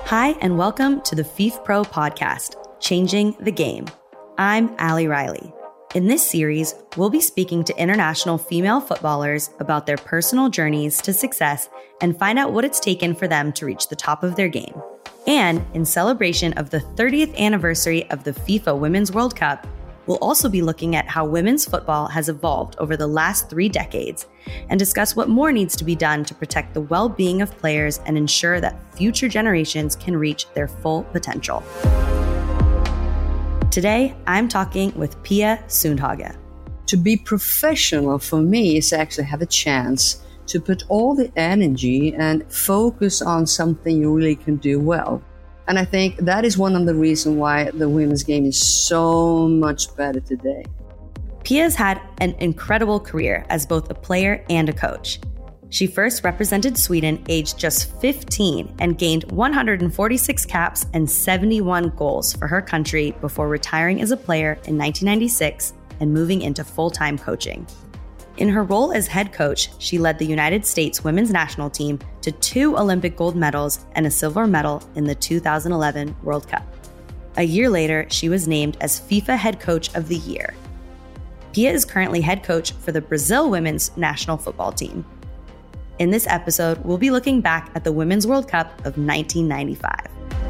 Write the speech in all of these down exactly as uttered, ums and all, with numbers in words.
Hi, and welcome to the FIFPro podcast, Changing the Game. I'm Allie Riley. In this series, we'll be speaking to international female footballers about their personal journeys to success and find out what it's taken for them to reach the top of their game. And in celebration of the thirtieth anniversary of the FIFA Women's World Cup, we'll also be looking at how women's football has evolved over the last three decades and discuss what more needs to be done to protect the well-being of players and ensure that future generations can reach their full potential. Today, I'm talking with Pia Sundhage. To be professional for me is actually have a chance to put all the energy and focus on something you really can do well. And I think that is one of the reasons why the women's game is so much better today. Pia's had an incredible career as both a player and a coach. She first represented Sweden aged just fifteen and gained one hundred forty-six caps and seventy-one goals for her country before retiring as a player in nineteen ninety-six and moving into full-time coaching. In her role as head coach, she led the United States women's national team to two Olympic gold medals and a silver medal in the two thousand eleven World Cup. A year later, she was named as FIFA Head Coach of the Year. Pia is currently head coach for the Brazil women's national football team. In this episode, we'll be looking back at the Women's World Cup of nineteen ninety-five.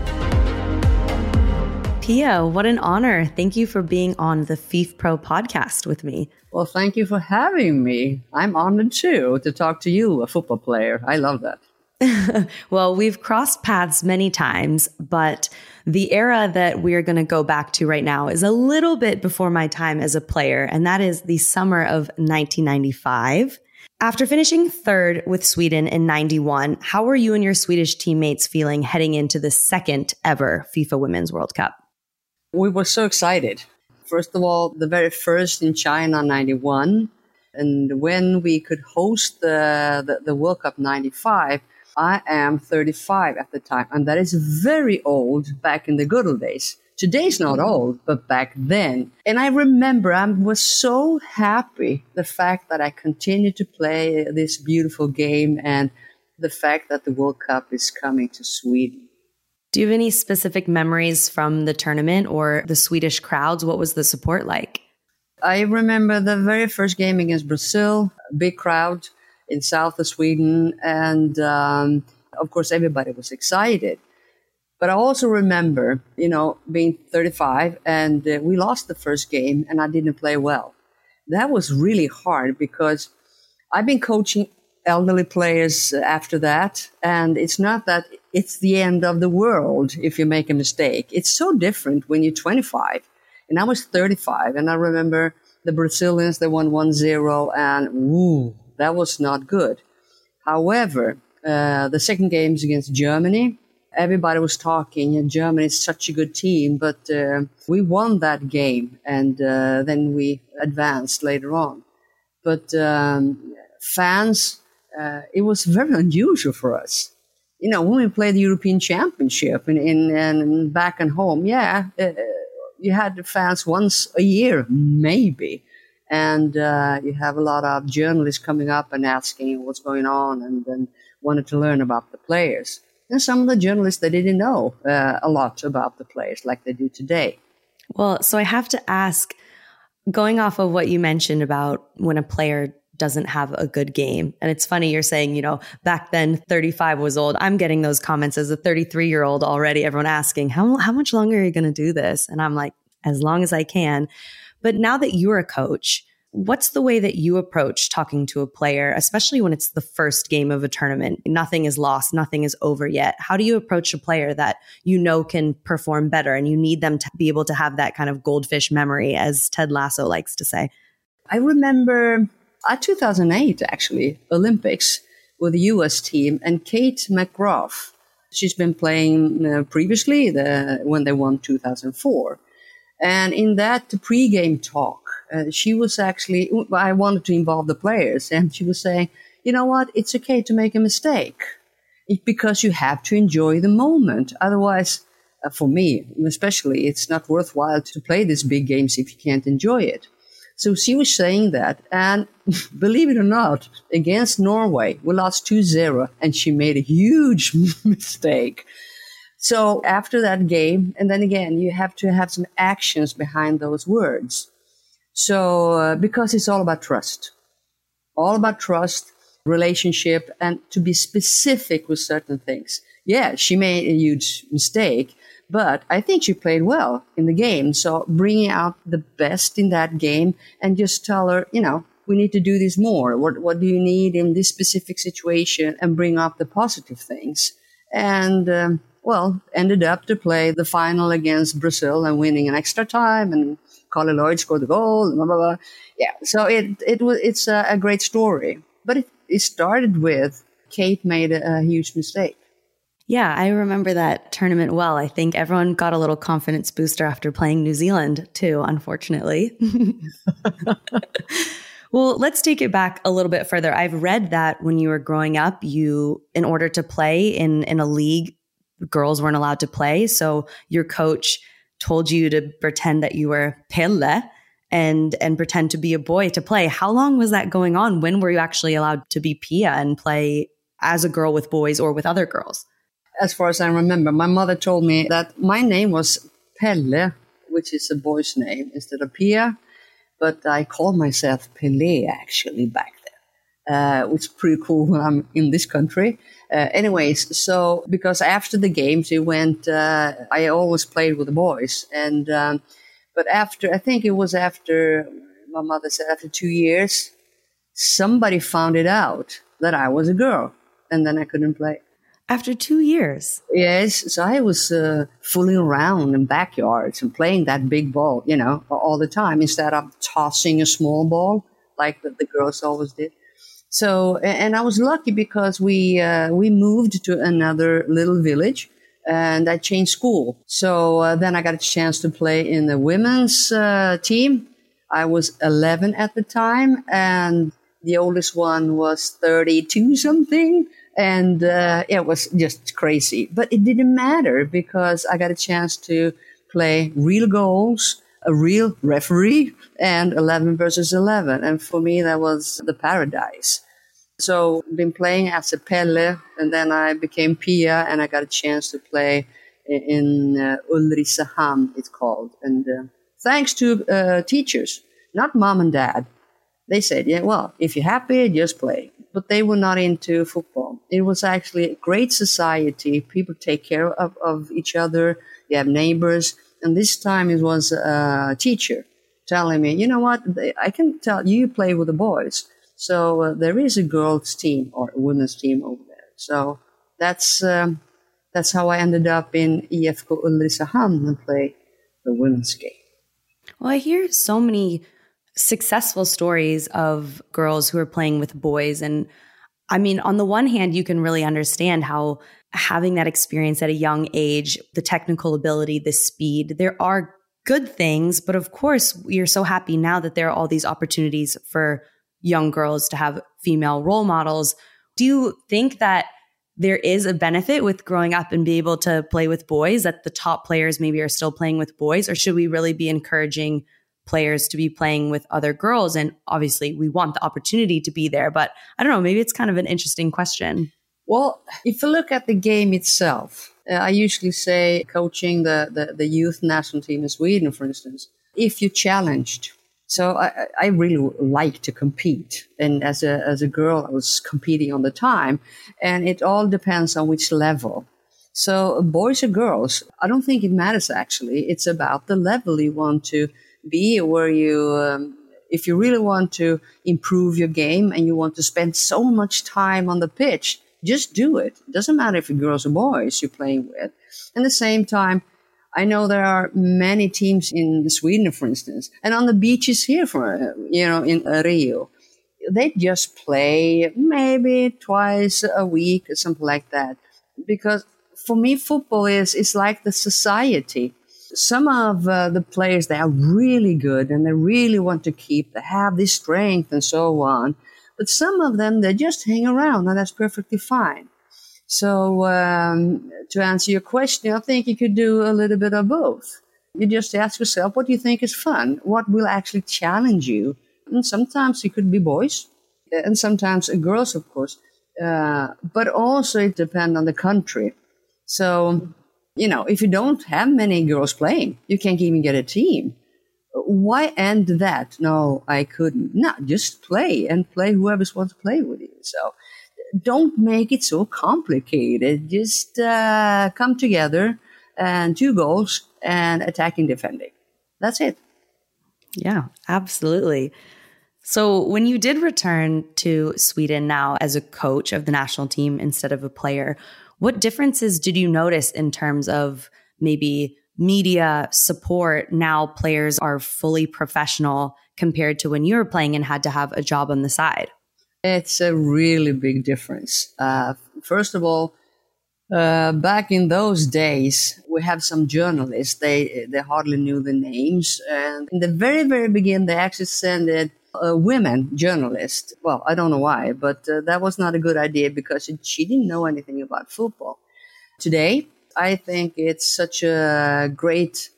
Pia, what an honor. Thank you for being on the FIFPro podcast with me. Well, thank you for having me. I'm honored too to talk to you, a football player. I love that. Well, we've crossed paths many times, but the era that we're going to go back to right now is a little bit before my time as a player, and that is the summer of nineteen ninety-five. After finishing third with Sweden in ninety-one, how were you and your Swedish teammates feeling heading into the second ever FIFA Women's World Cup? We were so excited. First of all, the very first in China, ninety-one. And when we could host the, the, the World Cup ninety-five, I am thirty-five at the time. And that is very old back in the good old days. Today's not old, but back then. And I remember I was so happy the fact that I continued to play this beautiful game and the fact that the World Cup is coming to Sweden. Do you have any specific memories from the tournament or the Swedish crowds? What was the support like? I remember the very first game against Brazil, a big crowd in south of Sweden. And um, of course, everybody was excited. But I also remember, you know, being thirty-five and uh, we lost the first game and I didn't play well. That was really hard because I've been coaching elderly players after that. And it's not that it's the end of the world if you make a mistake. It's so different when you're twenty-five. And I was thirty-five. And I remember the Brazilians, they won one zero. And ooh, that was not good. However, uh, the second game is against Germany. Everybody was talking, and Germany is such a good team. But uh, we won that game. And uh, then we advanced later on. But um, fans... Uh, it was very unusual for us. You know, when we played the European Championship in, in, in back and home, yeah, uh, you had the fans once a year, maybe. And uh, you have a lot of journalists coming up and asking what's going on and then wanted to learn about the players. And some of the journalists, they didn't know uh, a lot about the players like they do today. Well, so I have to ask, going off of what you mentioned about when a player doesn't have a good game. And it's funny, you're saying, you know, back then thirty-five was old. I'm getting those comments as a thirty-three year old already, everyone asking, how, how much longer are you going to do this? And I'm like, as long as I can. But now that you're a coach, what's the way that you approach talking to a player, especially when it's the first game of a tournament? Nothing is lost. Nothing is over yet. How do you approach a player that you know can perform better and you need them to be able to have that kind of goldfish memory, as Ted Lasso likes to say? I remember at two thousand eight, actually, Olympics with the U S team, and Kate McGrath. She's been playing uh, previously the, when they won two thousand four. And in that pre-game talk, uh, she was actually, I wanted to involve the players, and she was saying, you know what, it's okay to make a mistake. It's because you have to enjoy the moment. Otherwise, uh, for me especially, it's not worthwhile to play these big games if you can't enjoy it. So she was saying that, and believe it or not, against Norway, we lost two zero, and she made a huge mistake. So after that game, and then again, you have to have some actions behind those words. So uh, because it's all about trust, all about trust, relationship, and to be specific with certain things. Yeah, she made a huge mistake, but I think she played well in the game. So bringing out the best in that game and just tell her, you know, we need to do this more. What what do you need in this specific situation? And bring up the positive things. And, um, well, ended up to play the final against Brazil and winning an extra time. And Carly Lloyd scored the goal. Blah, blah, blah. Yeah, so it it was it's a, a great story. But it, it started with Kate made a, a huge mistake. Yeah, I remember that tournament well. I think everyone got a little confidence booster after playing New Zealand too, unfortunately. Well, let's take it back a little bit further. I've read that when you were growing up, you, in order to play in, in a league, girls weren't allowed to play. So your coach told you to pretend that you were Pelle and and pretend to be a boy to play. How long was that going on? When were you actually allowed to be Pia and play as a girl with boys or with other girls? As far as I remember, my mother told me that my name was Pelle, which is a boy's name, instead of Pia. But I called myself Pele, actually, back then, uh, which is pretty cool when I'm in this country. Uh, anyways, so because after the games, it went, uh, I always played with the boys. And um, but after, I think it was after, my mother said after two years, somebody found it out that I was a girl. And then I couldn't play. After two years? Yes. So I was uh, fooling around in backyards and playing that big ball, you know, all the time instead of tossing a small ball like the, the girls always did. So, and I was lucky because we uh, we moved to another little village and I changed school. So uh, then I got a chance to play in the women's uh, team. I was eleven at the time and the oldest one was thirty-two something. And uh, it was just crazy. But it didn't matter because I got a chance to play real goals, a real referee, and eleven versus eleven. And for me, that was the paradise. So I've been playing as a Pelle, and then I became Pia, and I got a chance to play in uh, Ulricehamn, it's called. And uh, thanks to uh, teachers, not mom and dad. They said, yeah, well, if you're happy, just play. But they were not into football. It was actually a great society. People take care of, of each other. You have neighbors. And this time it was a teacher telling me, you know what, I can tell you play with the boys. So uh, there is a girls' team or a women's team over there. So that's um, that's how I ended up in I F K Ulricehamn and play the women's game. Well, I hear so many successful stories of girls who are playing with boys. And I mean, on the one hand, you can really understand how having that experience at a young age, the technical ability, the speed, there are good things. But of course, you're so happy now that there are all these opportunities for young girls to have female role models. Do you think that there is a benefit with growing up and be able to play with boys, that the top players maybe are still playing with boys? Or should we really be encouraging players to be playing with other girls? And obviously we want the opportunity to be there, but I don't know, maybe it's kind of an interesting question. Well, if you look at the game itself, uh, I usually say coaching the, the, the youth national team in Sweden, for instance, if you're challenged. So I, I really like to compete. And as a, as a girl, I was competing all the time. And it all depends on which level. So boys or girls, I don't think it matters actually. It's about the level you want to be, where you, um, if you really want to improve your game and you want to spend so much time on the pitch, just do it. It doesn't matter if you're girls or boys you're playing with. At the same time, I know there are many teams in Sweden, for instance, and on the beaches here, for you know, in Rio, they just play maybe twice a week or something like that. Because for me, football is is like the society. Some of uh, the players, they are really good and they really want to keep, they have this strength and so on. But some of them, they just hang around and that's perfectly fine. So um, to answer your question, I think you could do a little bit of both. You just ask yourself, what do you think is fun? What will actually challenge you? And sometimes it could be boys and sometimes girls, of course. Uh, but also it depends on the country. So You know, if you don't have many girls playing, you can't even get a team. Why end that? No, I couldn't. No, just play and play whoever wants to play with you. So don't make it so complicated. Just uh, come together and two goals and attacking, defending. That's it. Yeah, absolutely. So when you did return to Sweden now as a coach of the national team instead of a player, what differences did you notice in terms of maybe media support? Now players are fully professional compared to when you were playing and had to have a job on the side. It's a really big difference. Uh, first of all, uh, back in those days, we have some journalists. They they hardly knew the names. And in the very, very beginning, they actually sent it a women journalist. Well, I don't know why, but uh, that was not a good idea because she didn't know anything about football. Today, I think it's such a great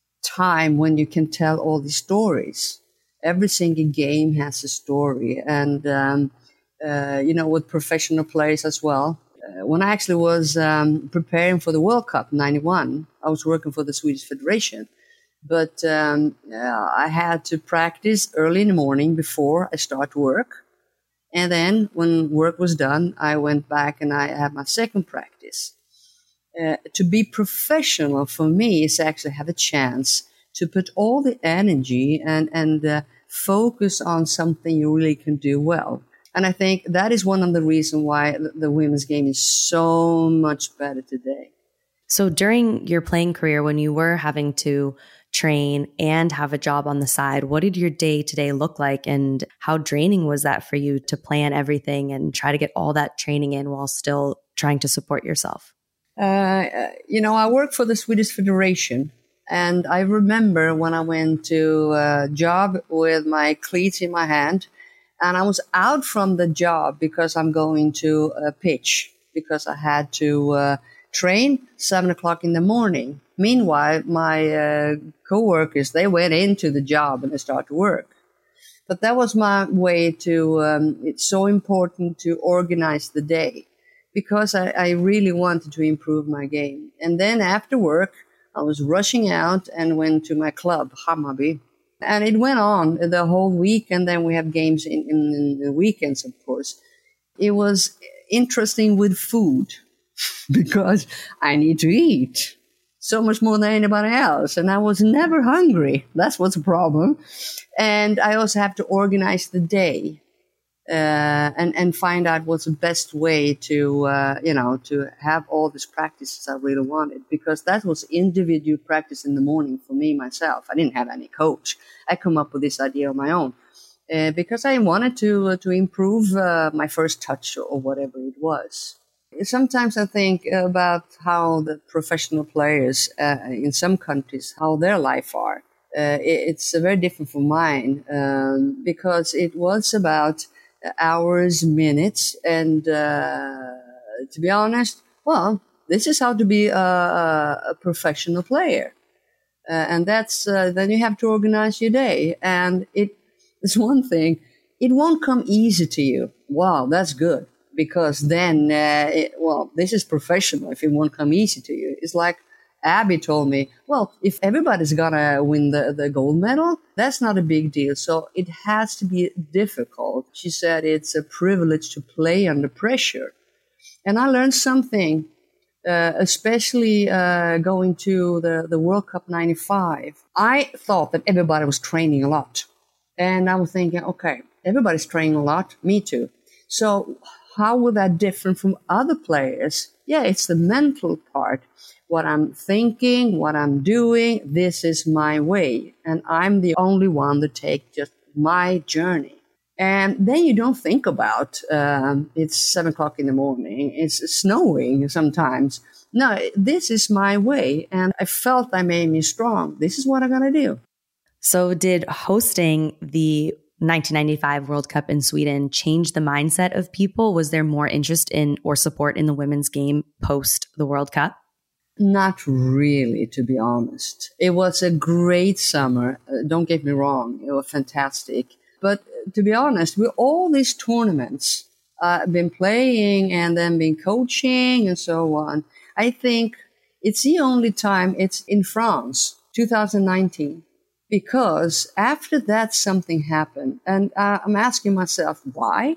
time when you can tell all these stories. Every single game has a story. And, um, uh, you know, with professional players as well. Uh, when I actually was um, preparing for the World Cup ninety-one, I was working for the Swedish Federation. But um, uh, I had to practice early in the morning before I start work. And then when work was done, I went back and I had my second practice. Uh, to be professional for me is actually have a chance to put all the energy and, and uh, focus on something you really can do well. And I think that is one of the reasons why the, the women's game is so much better today. So during your playing career, when you were having to train and have a job on the side, what did your day to day look like, and how draining was that for you to plan everything and try to get all that training in while still trying to support yourself? Uh, you know, I work for the Swedish Federation, and I remember when I went to a job with my cleats in my hand, and I was out from the job because I'm going to a pitch because I had to uh, train seven o'clock in the morning. Meanwhile, my uh, coworkers, they went into the job and they started to work. But that was my way to, um, it's so important to organize the day because I, I really wanted to improve my game. And then after work, I was rushing out and went to my club, Hammarby. And it went on the whole week. And then we have games in, in, in the weekends, of course. It was interesting with food because I need to eat so much more than anybody else. And I was never hungry. That's what's the problem. And I also have to organize the day uh, and, and find out what's the best way to, uh, you know, to have all these practices I really wanted. Because that was individual practice in the morning for me, myself. I didn't have any coach. I come up with this idea on my own uh, because I wanted to, uh, to improve uh, my first touch or whatever it was. Sometimes I think about how the professional players uh, in some countries, how their life are. Uh, it, it's uh, very different from mine um, because it was about hours, minutes, and uh, to be honest, well, this is how to be a, a professional player. Uh, and that's, uh, then you have to organize your day. And it is one thing, it won't come easy to you. Wow, that's good. Because then, uh, it, well, this is professional if it won't come easy to you. It's like Abby told me, well, if everybody's going to win the, the gold medal, that's not a big deal. So it has to be difficult. She said it's a privilege to play under pressure. And I learned something, uh, especially uh, going to the, the World Cup ninety-five. I thought that everybody was training a lot. And I was thinking, okay, everybody's training a lot. Me too. So how was that different from other players? Yeah, it's the mental part. What I'm thinking, what I'm doing, this is my way. And I'm the only one to take just my journey. And then you don't think about, um, it's seven o'clock in the morning, it's snowing sometimes. No, this is my way. And I felt that made me strong. This is what I'm going to do. So did hosting the nineteen ninety-five World Cup in Sweden change the mindset of people? Was there more interest in or support in the women's game post the World Cup? Not really, to be honest. It was a great summer. Uh, don't get me wrong. It was fantastic. But uh, to be honest, with all these tournaments uh, I've been playing and then been coaching and so on, I think It's the only time it's in France, two thousand nineteen, because after that something happened. And uh, I'm asking myself, why?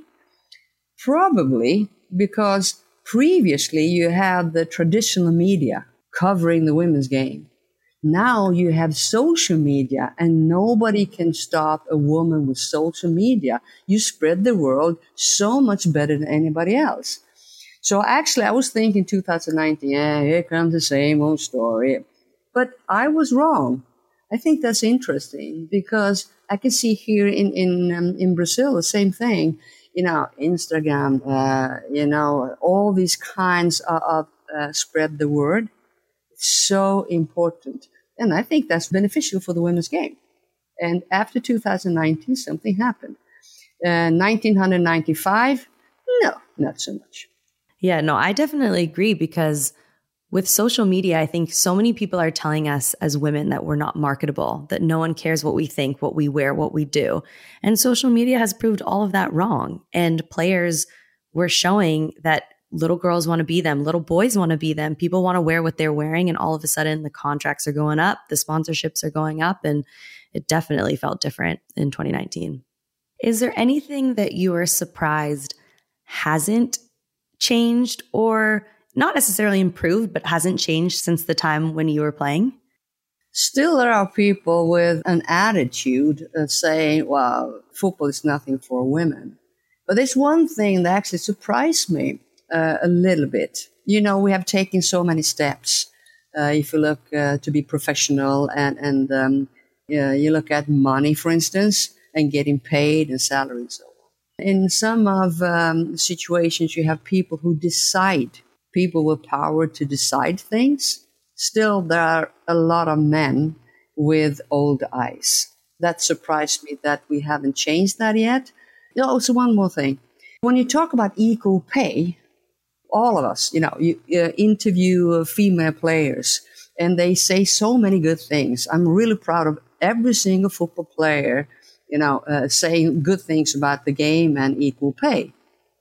Probably because previously you had the traditional media covering the women's game. Now you have social media, and nobody can stop a woman with social media. You spread the word so much better than anybody else. So actually, I was thinking two thousand nineteen, yeah, here comes the same old story. But I was wrong. I think that's interesting because I can see here in in um, in Brazil the same thing. You know, Instagram, uh, you know, all these kinds of, of uh, spread the word. It's so important. And I think that's beneficial for the women's game. And after two thousand nineteen, something happened. Uh, nineteen ninety-five, no, not so much. Yeah, no, I definitely agree because with social media, I think so many people are telling us as women that we're not marketable, that no one cares what we think, what we wear, what we do. And social media has proved all of that wrong. And players were showing that little girls want to be them, little boys want to be them, people want to wear what they're wearing. And all of a sudden the contracts are going up, the sponsorships are going up, and it definitely felt different in twenty nineteen. Is there anything that you are surprised hasn't changed, or not necessarily improved, but hasn't changed since the time when you were playing? Still, there are people with an attitude of saying, well, football is nothing for women. But there's one thing that actually surprised me uh, a little bit. You know, we have taken so many steps. Uh, if you look uh, to be professional and, and um, uh, you look at money, for instance, and getting paid and salary and so on. In some of um, situations, you have people who decide, people with power to decide things. Still, there are a lot of men with old eyes. That surprised me that we haven't changed that yet. You know, also, one more thing. When you talk about equal pay, all of us, you know, you uh, interview uh, female players, and they say so many good things. I'm really proud of every single football player, you know, uh, saying good things about the game and equal pay.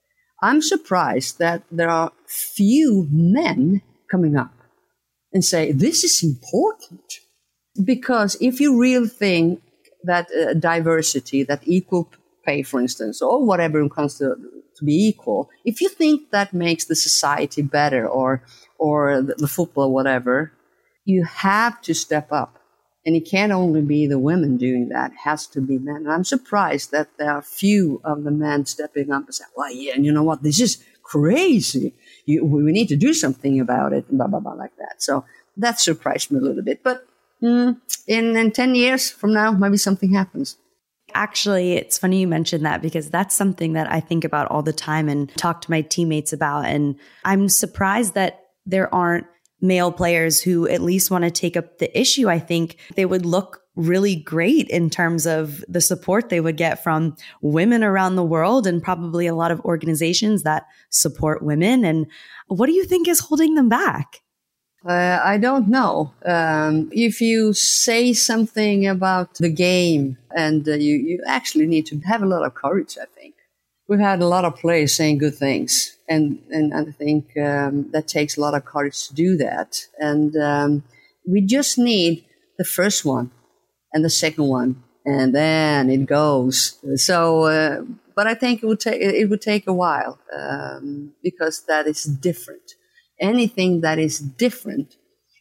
I'm surprised that there are few men coming up and say, this is important. Because if you really think that uh, diversity, that equal pay, for instance, or whatever comes to, to be equal, if you think that makes the society better or, or the, the football or whatever, you have to step up. And it can't only be the women doing that. It has to be men. And I'm surprised that there are few of the men stepping up and saying, well, yeah, and you know what? This is crazy. You, we need to do something about it, blah, blah, blah, like that. So that surprised me a little bit. But mm, in, in ten years from now, maybe something happens. Actually, it's funny you mentioned that because that's something that I think about all the time and talk to my teammates about. And I'm surprised that there aren't male players who at least want to take up the issue. I think they would look really great in terms of the support they would get from women around the world and probably a lot of organizations that support women. And what do you think is holding them back? Uh, I don't know. Um, if you say something about the game, and uh, you, you actually need to have a lot of courage, I think. We've had a lot of players saying good things, and, and I think um, that takes a lot of courage to do that. And um, we just need the first one and the second one, and then it goes. So, uh, but I think it would take it would take a while um, because that is different. Anything that is different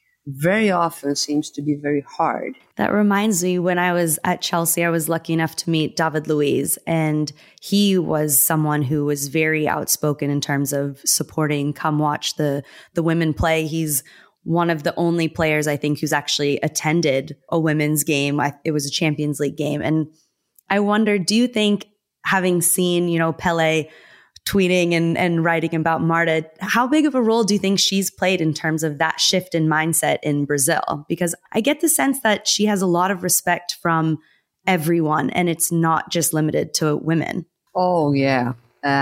very often seems to be very hard. That reminds me, when I was at Chelsea, I was lucky enough to meet David Luiz, and he was someone who was very outspoken in terms of supporting, come watch the, the women play. He's one of the only players, I think, who's actually attended a women's game. I, it was a Champions League game. And I wonder, do you think, having seen, you know, Pele tweeting and, and writing about Marta, how big of a role do you think she's played in terms of that shift in mindset in Brazil? Because I get the sense that she has a lot of respect from everyone, and it's not just limited to women. Oh, yeah.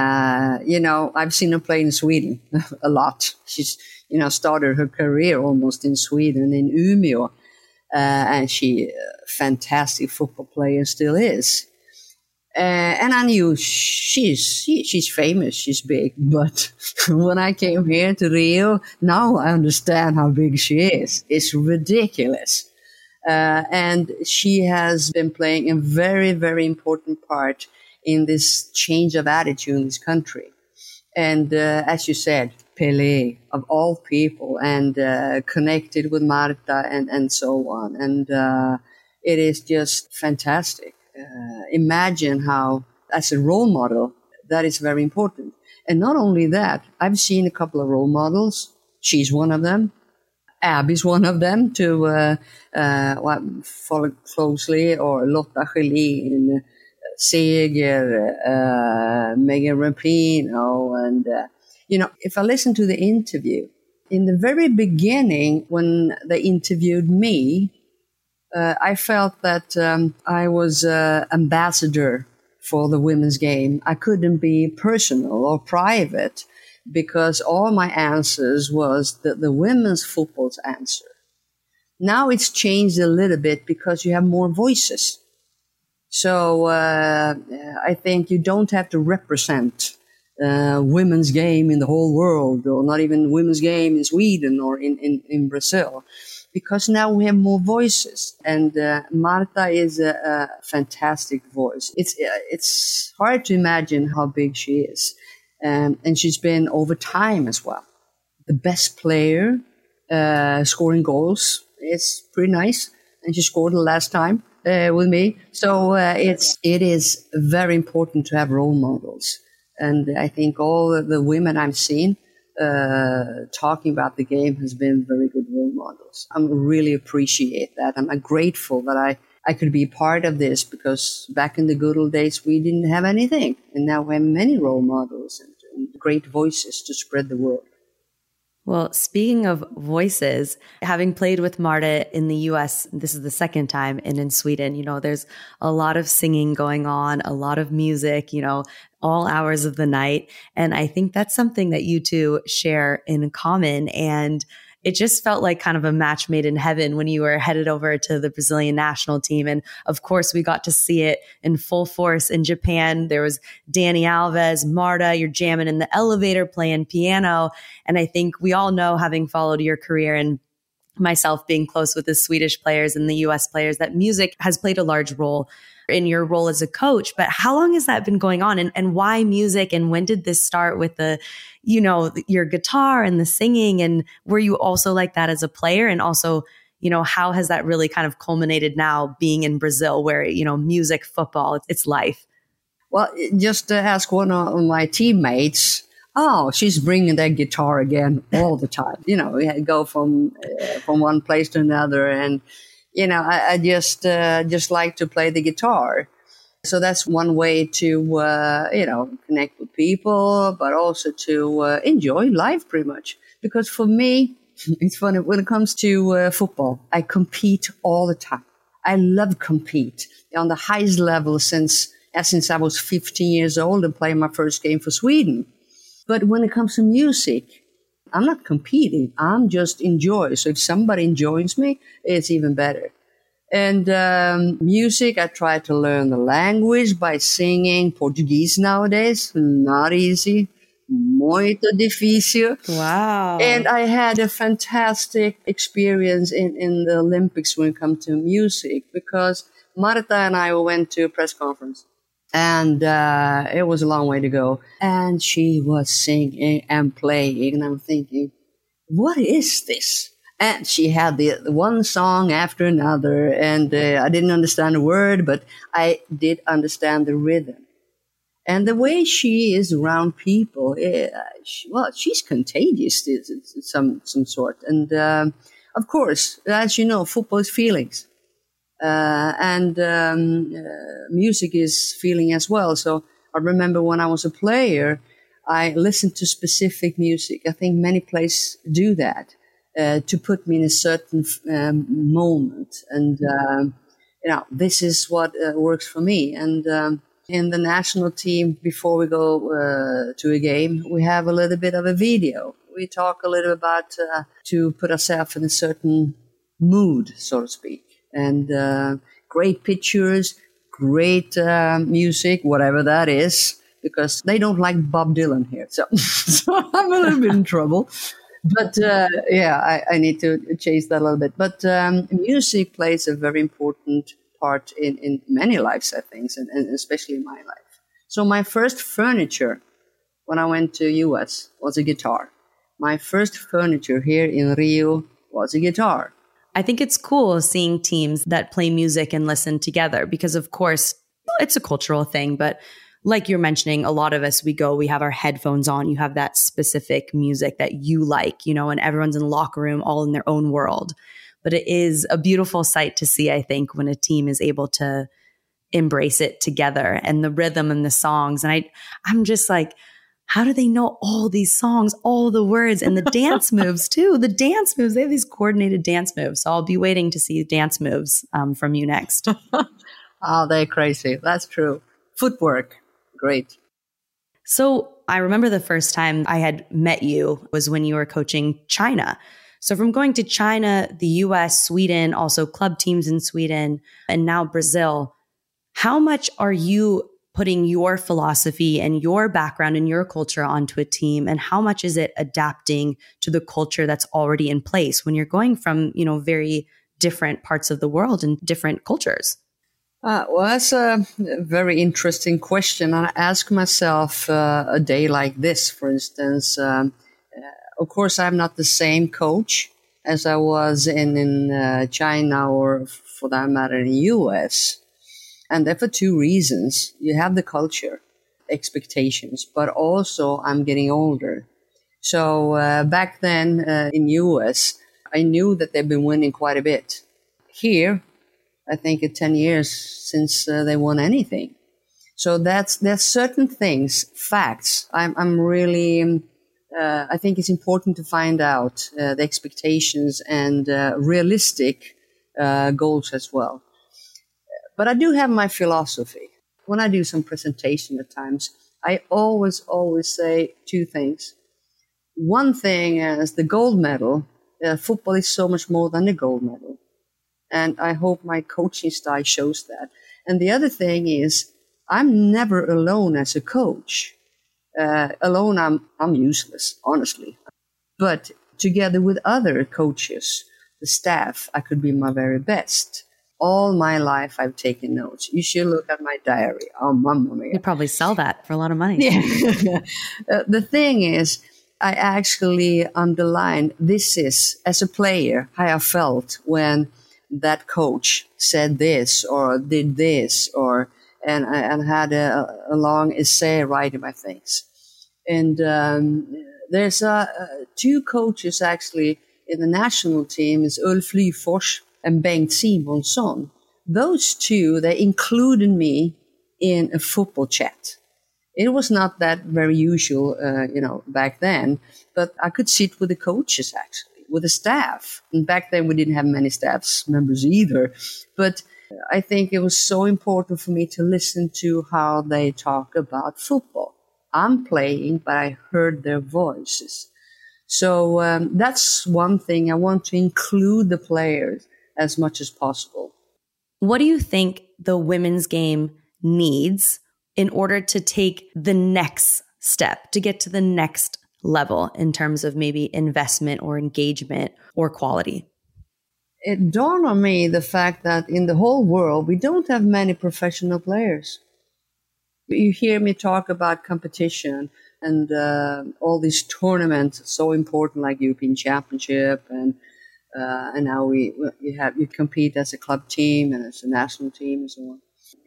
Uh, you know, I've seen her play in Sweden a lot. She's, you know, started her career almost in Sweden, in Umeå. Uh, and she, uh, fantastic football player, still is. Uh, and I knew she's she, she's famous, she's big. But when I came here to Rio, now I understand how big she is. It's ridiculous. Uh, and she has been playing a very, very important part in this change of attitude in this country. And uh, as you said, Pelé, of all people, and uh, connected with Marta and, and so on. And uh, it is just fantastic. Uh, imagine how, as a role model, that is very important. And not only that, I've seen a couple of role models. She's one of them. Abby's one of them to uh, uh, follow closely, or Lotta Schelin, Seger, uh, Megan Rapinoe. And, uh, you know, if I listen to the interview, in the very beginning, when they interviewed me, Uh, I felt that um, I was uh, ambassador for the women's game. I couldn't be personal or private because all my answers was the, the women's football's answer. Now it's changed a little bit because you have more voices. So uh, I think you don't have to represent uh, women's game in the whole world, or not even women's game in Sweden or in, in, in Brazil. Because now we have more voices, and uh, Marta is a, a fantastic voice. It's uh, it's hard to imagine how big she is, um, and she's been over time as well. The best player, uh, scoring goals. It's pretty nice, and she scored the last time uh, with me. So uh, it's it is very important to have role models, and I think all of the women I've seen Uh, talking about the game has been very good role models. I really appreciate that. I'm uh, grateful that I, I could be part of this, because back in the good old days, we didn't have anything. And now we have many role models and, and great voices to spread the word. Well, speaking of voices, having played with Marta in the U S, this is the second time, and in Sweden, you know, there's a lot of singing going on, a lot of music, you know, all hours of the night. And I think that's something that you two share in common. And it just felt like kind of a match made in heaven when you were headed over to the Brazilian national team. And of course, we got to see it in full force in Japan. There was Dani Alves, Marta, you're jamming in the elevator, playing piano. And I think we all know, having followed your career and myself being close with the Swedish players and the U S players, that music has played a large role in your role as a coach. But how long has that been going on, and, and why music? And when did this start with the, you know, your guitar and the singing? And were you also like that as a player? And also, you know, how has that really kind of culminated now being in Brazil, where, you know, music, football, it's, it's life? Well, just to ask one of my teammates, oh, she's bringing that guitar again all the time. You know, we go from uh, from one place to another, and you know, I, I just uh, just like to play the guitar. So that's one way to uh, you know, connect with people, but also to uh, enjoy life pretty much. Because for me, it's funny, when it comes to uh, football, I compete all the time. I love compete on the highest level since uh, since I was fifteen years old and playing my first game for Sweden. But when it comes to music, I'm not competing. I'm just enjoy. So if somebody enjoys me, it's even better. And um, music, I try to learn the language by singing Portuguese nowadays. Not easy. Muito difícil. Wow. And I had a fantastic experience in, in the Olympics when it comes to music, because Marta and I went to a press conference. And uh, it was a long way to go. And she was singing and playing. And I'm thinking, what is this? And she had the, the one song after another. And uh, I didn't understand a word, but I did understand the rhythm. And the way she is around people, it, she, well, she's contagious in some, some sort. And um, of course, as you know, football is feelings. Uh, and um, uh, music is feeling as well. So I remember when I was a player, I listened to specific music. I think many players do that uh, to put me in a certain um, moment. And, um, you know, this is what uh, works for me. And um, in the national team, before we go uh, to a game, we have a little bit of a video. We talk a little about uh, to put ourselves in a certain mood, so to speak. And uh, great pictures, great uh, music, whatever that is, because they don't like Bob Dylan here. So, so I'm a little bit in trouble. But uh, yeah, I, I need to chase that a little bit. But um, music plays a very important part in, in many lives, I think, and, and especially in my life. So my first furniture when I went to U S was a guitar. My first furniture here in Rio was a guitar. I think it's cool seeing teams that play music and listen together because, of course, it's a cultural thing. But like you're mentioning, a lot of us, we go, we have our headphones on. You have that specific music that you like, you know, and everyone's in the locker room, all in their own world. But it is a beautiful sight to see, I think, when a team is able to embrace it together and the rhythm and the songs. And I, I'm just like, how do they know all these songs, all the words, and the dance moves too? The dance moves, they have these coordinated dance moves. So I'll be waiting to see dance moves um, from you next. Oh, they're crazy. That's true. Footwork. Great. So I remember the first time I had met you was when you were coaching China. So from going to China, the U S, Sweden, also club teams in Sweden, and now Brazil, how much are you putting your philosophy and your background and your culture onto a team? And how much is it adapting to the culture that's already in place when you're going from, you know, very different parts of the world and different cultures? Uh, well, that's a very interesting question. I ask myself uh, a day like this, for instance. Um, uh, of course, I'm not the same coach as I was in, in uh, China or, for that matter, in the U S. And there for two reasons. You have the culture, expectations, but also I'm getting older. So uh, back then uh, in U S, I knew that they've been winning quite a bit. Here, I think it's ten years since uh, they won anything. So that's, there's certain things, facts. I'm, I'm really, um, uh, I think it's important to find out uh, the expectations and uh, realistic uh, goals as well. But I do have my philosophy. When I do some presentation at times, I always, always say two things. One thing is the gold medal. Uh, football is so much more than a gold medal. And I hope my coaching style shows that. And the other thing is, I'm never alone as a coach. Uh, alone, I'm, I'm useless, honestly. But together with other coaches, the staff, I could be my very best. All my life, I've taken notes. You should look at my diary. Oh, mamma mia. You probably sell that for a lot of money. Yeah. uh, the thing is, I actually underlined this is, as a player, how I felt when that coach said this or did this, or and I and had a, a long essay writing my things. And um, there's uh, uh, two coaches actually in the national team, is Ulf Lyfors and Bengt Simonsson. Those two, they included me in a football chat. It was not that very usual, uh, you know, back then, but I could sit with the coaches actually, with the staff. And back then we didn't have many staff members either. But I think it was so important for me to listen to how they talk about football. I'm playing, but I heard their voices. So um, that's one thing. I want to include the players as much as possible. What do you think the women's game needs in order to take the next step, to get to the next level in terms of maybe investment or engagement or quality? It dawned on me the fact that in the whole world, we don't have many professional players. You hear me talk about competition and uh, all these tournaments, so important, like European Championship, and uh, and now we you have you compete as a club team and as a national team and so on.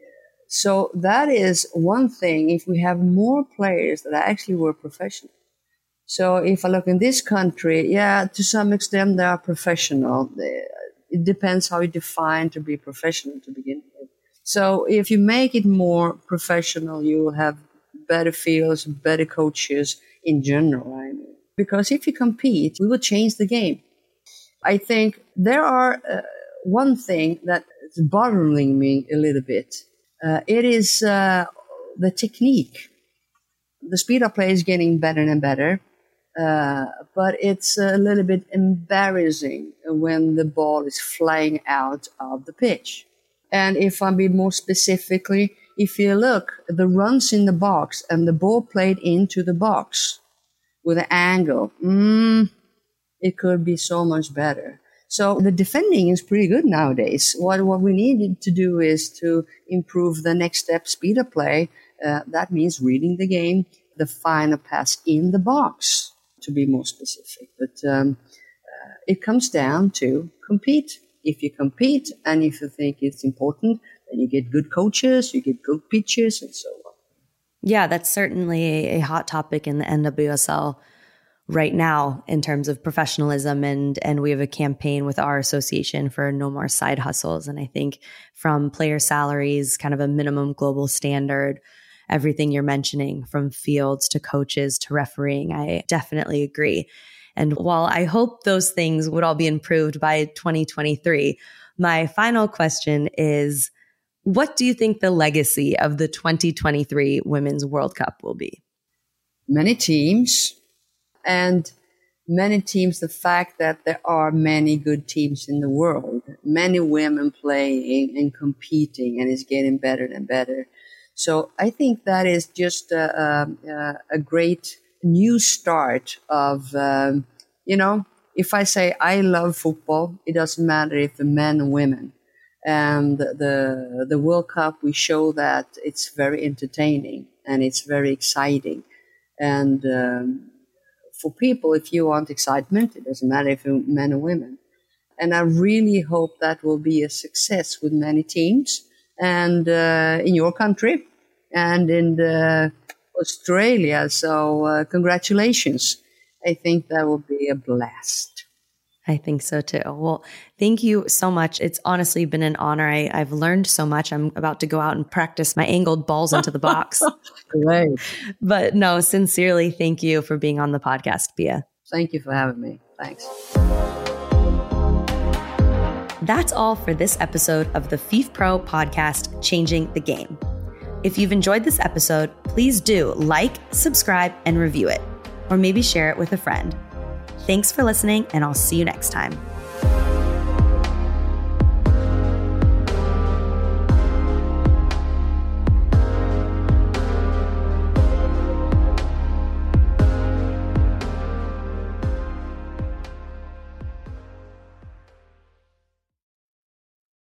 So that is one thing. If we have more players that actually were professional. So if I look in this country, yeah, to some extent they are professional. It depends how you define to be professional to begin with. So if you make it more professional, you will have better fields, better coaches in general. I mean, because if you compete, we will change the game. I think there are uh, one thing that is bothering me a little bit. Uh, it is uh, the technique. The speed of play is getting better and better, uh, but it's a little bit embarrassing when the ball is flying out of the pitch. And if I be more specifically, if you look, the runs in the box and the ball played into the box with an angle, mm, it could be so much better. So the defending is pretty good nowadays. What what we needed to do is to improve the next step, speed of play. Uh, that means reading the game, the final pass in the box, to be more specific. But um, uh, it comes down to compete. If you compete and if you think it's important, then you get good coaches, you get good pitches, and so on. Yeah, that's certainly a hot topic in the N W S L right now in terms of professionalism. And, and we have a campaign with our association for no more side hustles. And I think from player salaries, kind of a minimum global standard, everything you're mentioning from fields to coaches to refereeing, I definitely agree. And while I hope those things would all be improved by twenty twenty-three, my final question is, what do you think the legacy of the twenty twenty-three Women's World Cup will be? Many teams, and many teams, the fact that there are many good teams in the world, many women playing and competing, and it's getting better and better. So I think that is just a, a, a great new start of, um, you know, if I say I love football, it doesn't matter if the men or women. And the the World Cup, we show that it's very entertaining and it's very exciting. And um, for people, if you want excitement, it doesn't matter if you're men or women. And I really hope that will be a success with many teams and uh, in your country and in the Australia. So uh, congratulations. I think that will be a blast. I think so too. Well, thank you so much. It's honestly been an honor. I, I've learned so much. I'm about to go out and practice my angled balls into the box. Great. But no, sincerely, thank you for being on the podcast, Pia. Thank you for having me. Thanks. That's all for this episode of the F I F Pro podcast, Changing the Game. If you've enjoyed this episode, please do like, subscribe, and review it, or maybe share it with a friend. Thanks for listening, and I'll see you next time.